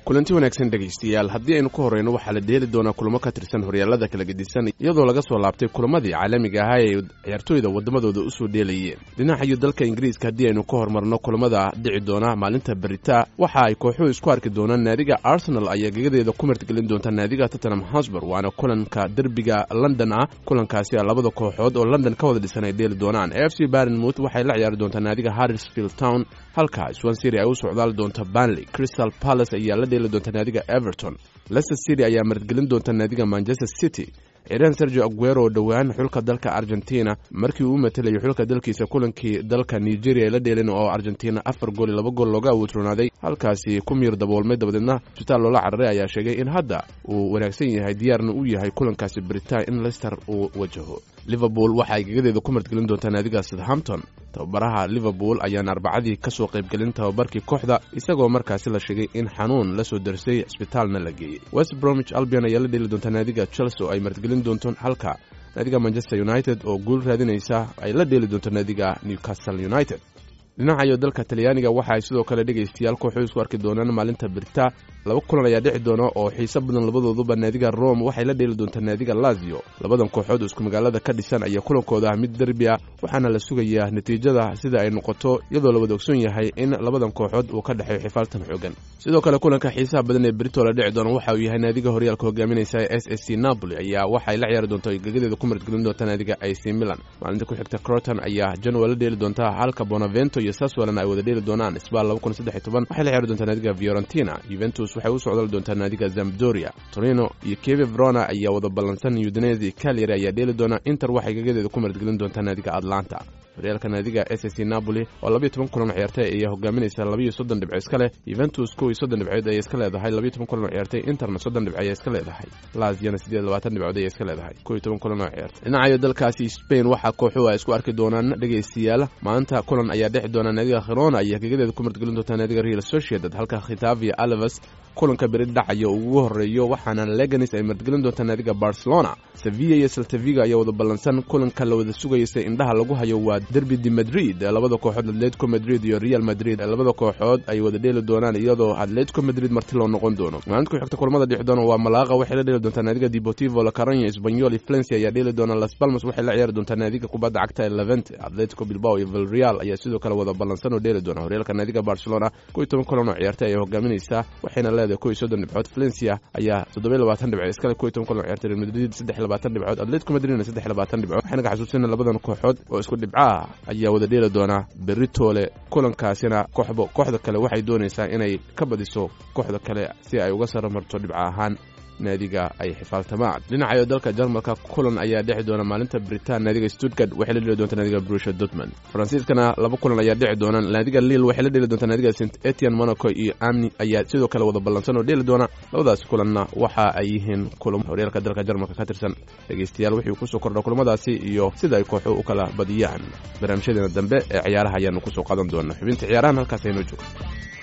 kulanti wanaagsan dhegaystayaal haddii aynu ku horeyno waxaa la dheeli doonaa kulamo ka tirsan horyaalada kala gedisan iyadoo laga soo laabtay kulamadii caalamiga ahaa ee ciyaartooyda waddamadooda u soo dheelayeen dhinaca dalka ingiriiska haddii aynu ka hormarno kulamada dhici doona maalinta berita waxa ay kooxuhu isku arki doonaan naadiga Arsenal ayaa gegadeeda ku martigelin doonta naadiga Tottenham Hotspur waana kulanka derbiga London ah kulankaasi labada kooxood oo London ka wada dhisan ay dheeli doonaan AFC Bournemouth waxay la ciyaari doontaa naadiga Huddersfield Town halka Swansea ay u socdaal doonta Burnley Crystal Palace ayaa la dheeli doonta naadiga Everton Leicester City ayaa martigelin doonta naadiga Manchester City ciidan Sergio Aguero oo dhawaan xulka dalka Argentina markii uu matalayo xulka dalkiisa kulankii dalka Nigeria la dheelin oo Argentina 4 gool 2 gool looga awootroonaday halkaasi ku miir daboolmay dabadeedna Sultan Lola Carre ayaa sheegay in hadda uu wanaagsan yahay diyaarna u yahay kulankaasi Britain in Leicester uu wajaho Liverpool waxa ay gegadeeda ku martigelin doontaa naadiga Southampton tababaraha Liverpool ayaa arbacadii ka soo qayb galin tababarkii kooxda isagoo markaasi la sheegay in xanuun la soo darsay isbitaalna la geeyay West Bromwich Albion ayaa la dheeli doontaa naadiga Chelsea oo ay martigelin doonto halka naadiga Manchester United oo guul raadinaysa ay la dheeli doonto naadiga Newcastle United dhinaca dalka Talyaaniga waxa ay sidoo kale dhageystayaal kooxu isku arki doonaan maalinta Berita laba kulan ayaa dhici doona oo xiiso badan labadooduba naadiga Rome waxay la dheeli doontaa naadiga Lazio labadan kooxood isku magaalada ka dhisan ayaa kulankooda mid derbi ah waxaana la sugayaa natiijada sida ay noqoto iyadoo la wada ogsoon yahay in labadan kooxood uu ka dhaxeeyo xifaaltan xooggan sidoo kale kulanka xiisaha badan ee Berito la dhici doona waxa uu yahay naadiga horyaalka hogaaminaysa SSC Napoli ayaa waxay la ciyaari doontaa gegadeeda ku martigelin doonta naadiga AC Milan maalinta ku xigta Croton ayaa Genoa la dheeli doontaa halka Benevento iyo Sassuolo ay wada dheeli doonaan Spal 2013 waxay la ciyaari doontaa naadiga Fiorentina Juventus waxay u socdaal doontaa naadiga Sampdoria Torino iyo Chievo Verona ayaa wada ballansan Udinese Cagliari ayaa dheeli doona Inter waxay gegadeeda ku martigelin doontaa naadiga Atlanta horyaalka naadiga SSC Napoli oo 12 kulan ciyaartay ayaa hogaaminaysa 32 dhibcood iska leh Juventus 30 dhibcood ay iska leedahay 12 kulan ciyaartay Interna 30 dhibcood ay iska leedahay Lazio 28 dhibcood ay iska leedahay 12 kulan ciyaartay dhinaca dalkaasi Spain waxa kooxuhu ay isku arki doonaan dhageystayaal maanta kulan ayaa dhexi doona naadiga Girona ayaa gegadeeda ku martigelin doonta naadiga Real Sociedad halka Getafe Alaves kulanka bari dhacayo ugu horeeyo waxaana Leganes ay martigelin doonta naadiga Barcelona Sevilla iyo Celta Vigo ayaa wada ballansan kulanka la wada sugayay indhaha lagu hayo waa Derby de Madrid labada kooxood Atletico Madrid iyo Real Madrid labada kooxood ay wada dheeli doonaan iyadoo Atletico Madrid marti loo noqon doono maalinta ku xigta kulamada dhix doona waa Malaga waxay la dheeli doontaa naadiga Deportivo La Coruña Espanyol iyo Valencia ayaa dheeli doona Las Palmas waxay la ciyaari doontaa naadiga kubadda cagta ee Levante Atletico Bilbao iyo Villarreal ayaa sidoo kale wada ballansan oo dheeli doona horyaalka naadiga Barcelona 12 kulan oo ciyaartay ay hogaaminaysa waxayna leedahay 30 dhibcood Valencia ayaa 27 dhibcood iska leh 12 kulan oo ciyaartay Real Madrid 23 dhibcood Atletico Madrid 23 dhibcood waxayna ka xasuusinayaan labadan kooxood oo isku dhibca ayaa wada dheeli doona Berritole kulankaasina kooxda kale waxay doonaysaa inay ka badiso kooxda kale si ay uga saramarto dhibca ahaan naadiga ay xifaaltamaan dhinaca dalka Jarmalka kulan ayaa dhici doona maalinta Britain naadiga Stuttgart waxay la dheeli doontaa naadiga Borussia Dortmund Faransiiskana laba kulan ayaa dhici doona naadiga Lille waxay la dheeli doontaa naadiga Saint Etienne Monaco iyo Amiens ayaa sidoo kale wada ballansan oo dheeli doona labadaas kulanna waxa ay yihiin kulan horyaalka dalka Jarmalka ka tirsan dhageystayaal wixii ku soo kordha kulamadaasi iyo sida ay kooxo u kala badiyaan barnaamijyadeena dambe ee ciyaaraha ayaanu ku soo qaadan doonaa xubinta ciyaarahan halkaas aynu joogno